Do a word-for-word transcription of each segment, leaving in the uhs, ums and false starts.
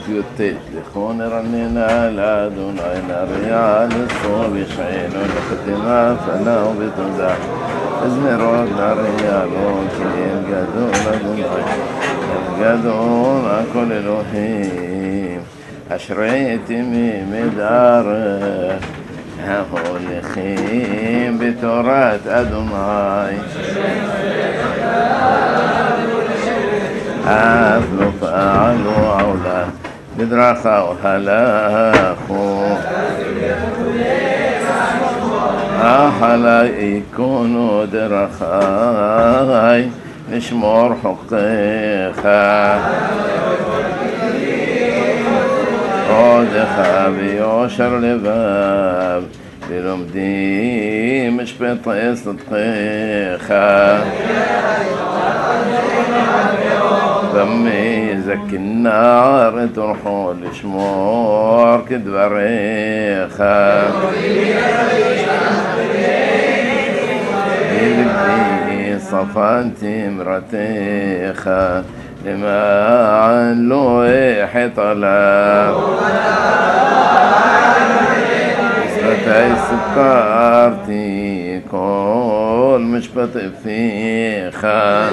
يوتيت لخون رننا لادون عين الريال الصوب يشعين ولقدما فناو بتنزع ازمرود الريال وكيل قدون دون قدون أكل الوهيم أشريت ميم داره هاهو لخيم بتورات أدوناي أثلو فأعلو عولا بدرخا وهلاخو أحلا يكونوا درخاي نشمر حقيقا عودخا بيوشر لباب بلومدي مش بطي صدقيخا فمي زك النار ترحو لشمور كدبريخا إلبي صفانتي مرتيخا لما علو حطلا اسفتي سكارتي كل مش بطفيخا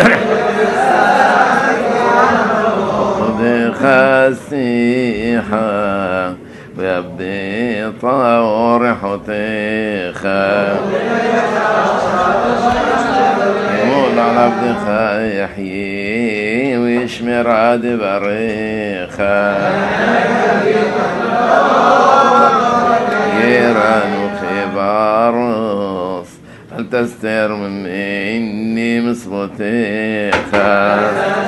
خذ خسيحا ويبدي طور حطيخا يقول على عبدخا يحيي ويشمر عاد بريخا جيران وخبارس هل تستر مني مصبوتيخا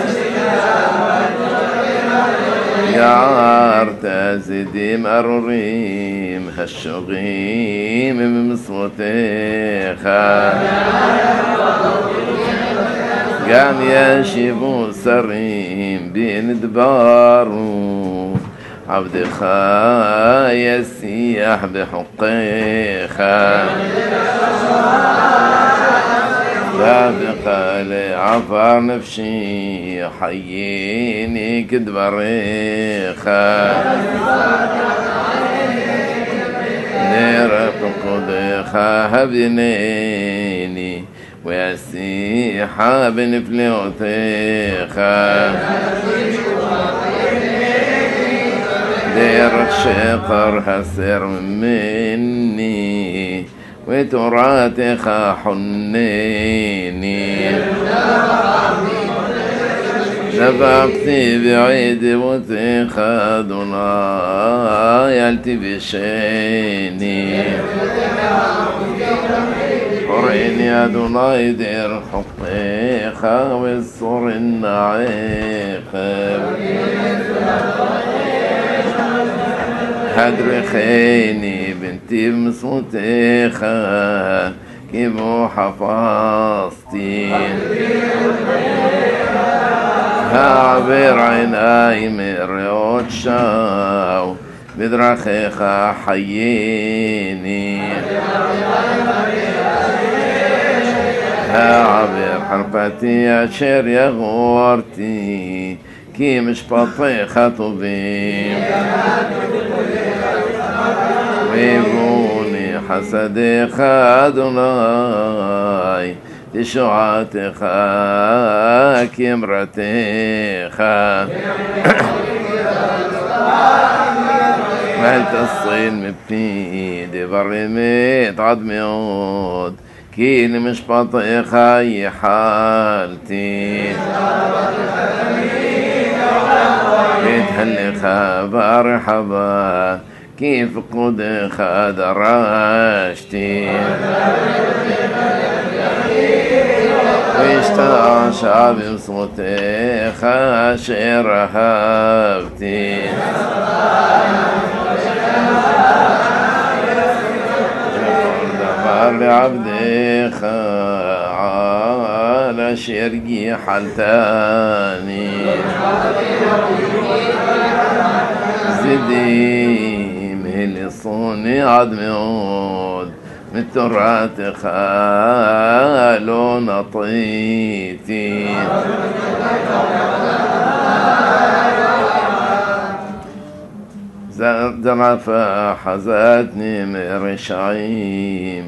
يا ارتزدي مروريم هالشغيم بمصوتيخا قام يشيبو سريم بين دبارو عبد خا يسيح بحقيخا سابقا لعفر نفشي حييني كدبريخا نيرق قدخا هبنيني ويسيحا بنفليوتيخا دير الشقر هسر مني وتراتخا حنيني نفقتي بعيد وتخا دنا يلتي بشيني قريني يا دنا يدير حقيقا والصور النعيقا هدر خيني بنتي بمصوتيخا كيفو حفاظتي هعبر عيناي مريوت شاو بدرخيخا حييني هعبر حرفتي أشير يا غورتي كي مش بطيخة طبيب ويبوني حسدي خادوناي تشعاتخا كمرتيخا مالت الصين مبتيدي برميت عدميود كيني مش بطيخا يحالتي بيتهلخا برحبا كيف قد خدراشتي ويشتاع شعبي بصوتي خاشر هابتي دفر لعبدي على شرقي حلتاني زدي صوني عدمود مترات خالو نطيتي درفة حزتني مرشعيم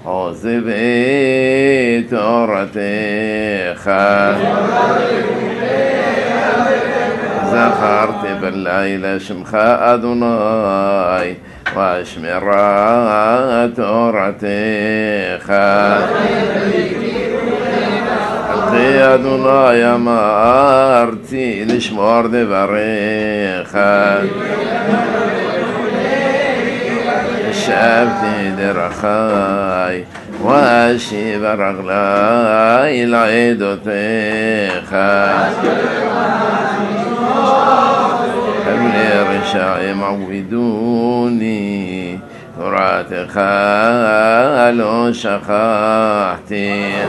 عزبي تورتيخ زخرت بالليل شمخا أدوناي واشمرا تورتيخ القي أدوناي مارتي لشمور دبريخ شابتي درخاي واشي برغلاي العيدو تيخا ابني رشاعي معودوني ترات خالو شخاحتي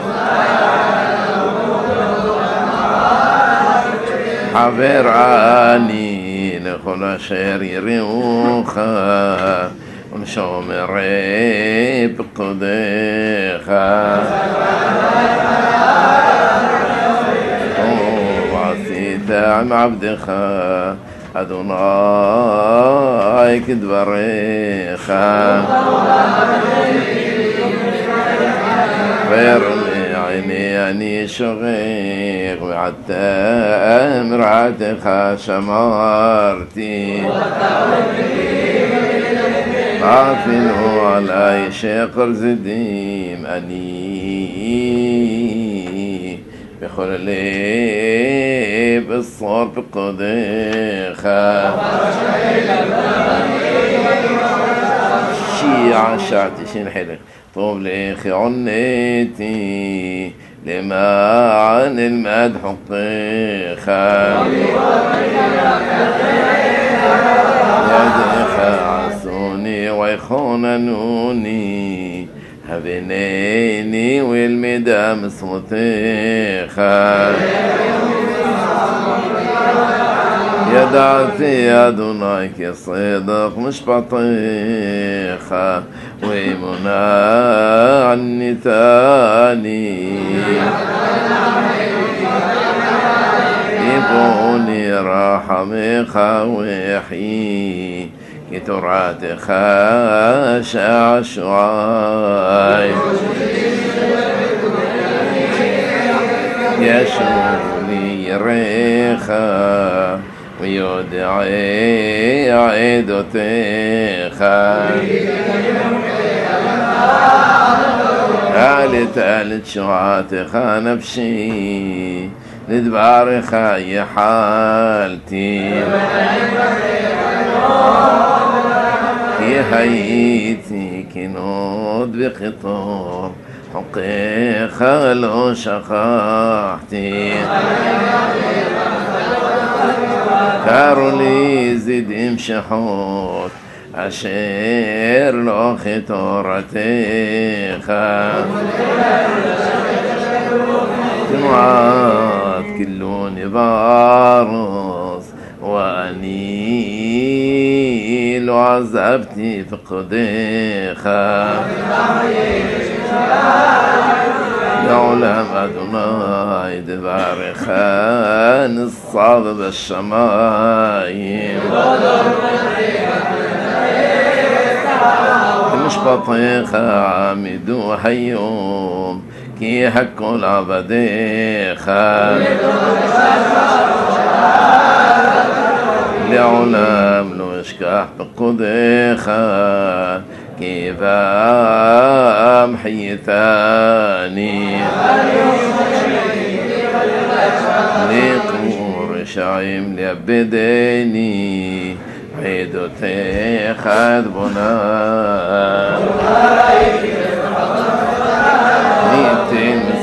حبراني لخل شيري ريوخا ونشوم الريب قديخا وعسيتا عم عبدخا أدوناي كدبريخا غيرني عيني أني شغيق وعدتا مرعتخا شمارتي عافنوا علي شقر زديم أني بخل لي بالصور بقديخا شيعة شعتي شين حلق طوب ليخي عنيتي لما عن المدح قيخا يا ديخا عصوني ويخوننوني هبنيني والمدام صوتيخا يا دعتي يا دونايك صدق مش بطيخة ويمنع عني تاني يبوني راحة مخاوحي كترات خاشع شعاي يشوني ريخا ويدعي عيدتيخا قالت قالت شعاتخا نفسي ندبارخا يا حالتي يا هيتي كنود بقطار حقيقة لو شقاحتي كارولي زد امشحوت عشير لو خطورتيخا تنوات كلوني بارص وأني لو عذبتي فقديخا يا علم أدوناي دبارخان الصعب بالشمايم مش بطيخة عامدو هيوم كي حكو العبديخة لعلم لو اشكح بقديخة كيف أمحي ثاني لقور شعيم ليبديني عيدو تيخذ بنا